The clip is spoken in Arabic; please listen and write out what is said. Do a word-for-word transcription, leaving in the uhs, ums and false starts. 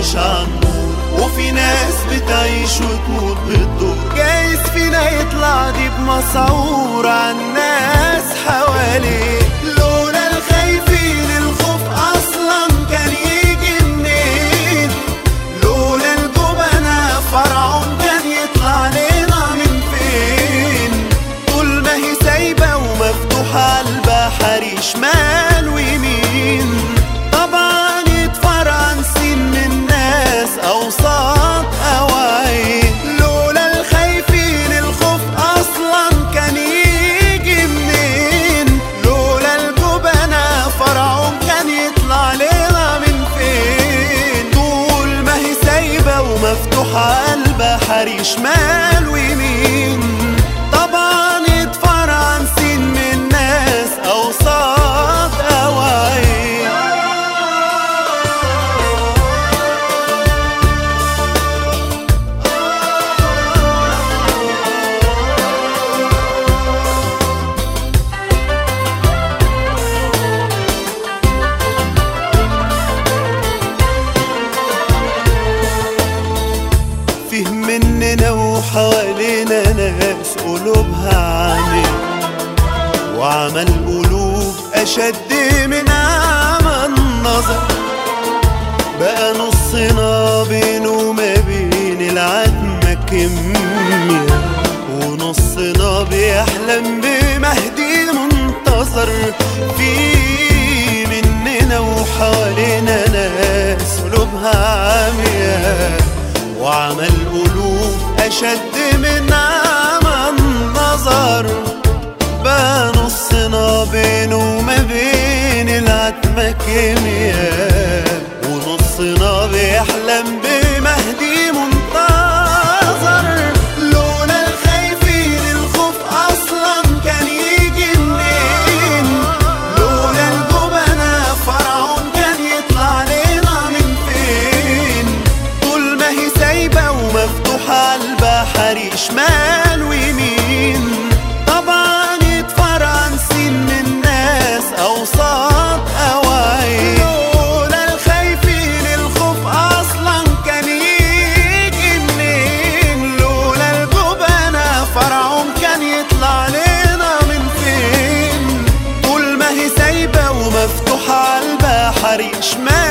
عايش عالنور، وفي ناس بتعيش وتموت بالدور. جايز فينا يطلع دي بمسعور عالناس حواليه. لولا الخايفين الخوف اصلا كان يجي منين؟ لولا الجبناء فرعون كان يطلع لنا من فين؟ طول ما هي سايبة ومفتوحة البحر شمال ويمين، طبعا يتفرعن سين من ناس أوساط أو عين. لولا الخايفين الخوف أصلا كان يجي منين؟ لولا الجبناء فرعون كان يطلع لنا من فين؟ طول ما هي سايبة ومفتوحة البحر شمال ويمين، طبعا يتفرعن سين من ناس أوساط أو عين. فيه مننا وحوالينا ناس قلوبها عامل، وعمل قلوب أشد من عمى النظر. بقى نصنا بينه وما بين العتمة كمية، ونصنا بيحلم بمهدي منتظر. في مننا وحوالينا ناس قلوبها عامية، وعمل قلوب أشد من عمى النظر. بقى نصنا بينه وما بين العتمة كيمياء، ونصنا بيحلم بمهدي منتظر. لولا الخايفين الخوف أصلا كان يجي منين؟ لولا الجبناء فرعون كان يطلع لنا من فين؟ طول ما هي سايبة ومفتوحة البحر شمال ويمين، طبعا يتفرعن سين من ناس أوساط أو عين. لولا الخايفين الخوف أصلا كان يجي منين؟ لولا الجبناء فرعون كان يطلع لنا من فين؟ طول ما هي سايبة ومفتوحة البحر شمال